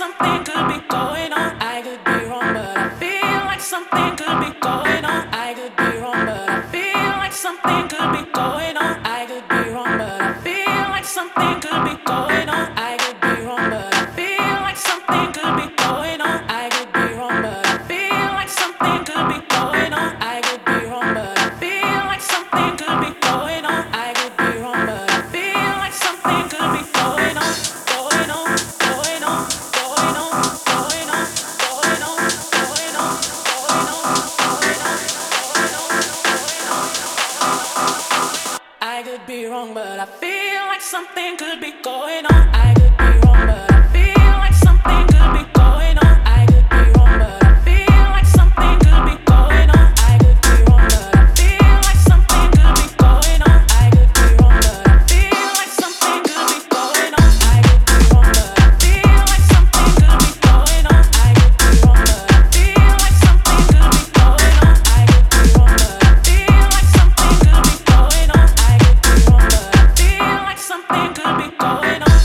something could be going on. I could be wrong, but I feel like something could be going on. I could be wrong, but I feel like something could be going on. I could be wrong, but I feel like something could be going on. I could be wrong, but I feel like something could be going on. I could be wrong, but I feel like something could be going on. I could be wrong, but I feel like something could be going on. I could be wrong, but I feel like something could be going on. Going on, going on, going on, going on, going on, going on, going on, going on, going on, going on. I could be wrong, but I feel like something could be going on. I could be wrong, but I feel like something could be going on. I could be wrong, but I feel like something could be going on. I could be wrong, but I feel like something could be going on. I could be wrong, but I feel like something could be going on. I could be wrong, but I feel like something could be going on. I could be wrong, but I feel like something could be going on. I could be wrong, but I feel like something could be going on. I could be wrong, but I feel like something could be going on.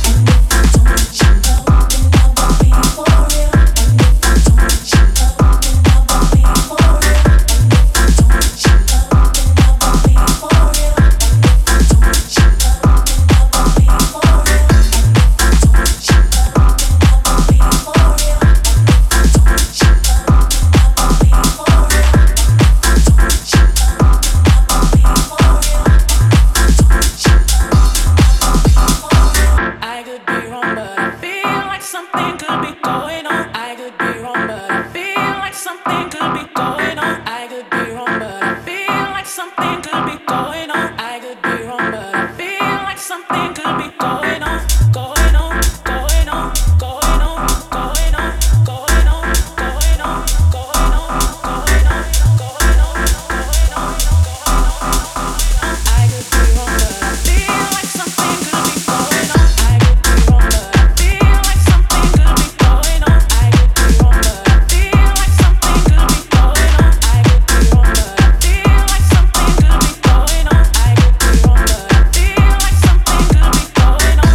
I could be wrong, but I feel like something could be going on. I could be wrong, but I feel like something could be going on. I could be wrong, but I feel like something could be going on. I could be wrong, but I feel like something could be going on. Going on, going on, going on, going on, going on, going on, going on, going on, going on, going on, going on. I could be wrong, but I feel like something could be going on. I could be wrong, but I feel like something could be going on. I could be wrong, but I feel like something could be going on. I could be wrong, but I feel like something could be going on. I could be wrong, but I feel like something could be going on.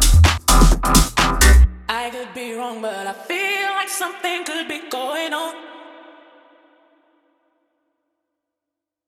I could be wrong, but I feel like something could be going on.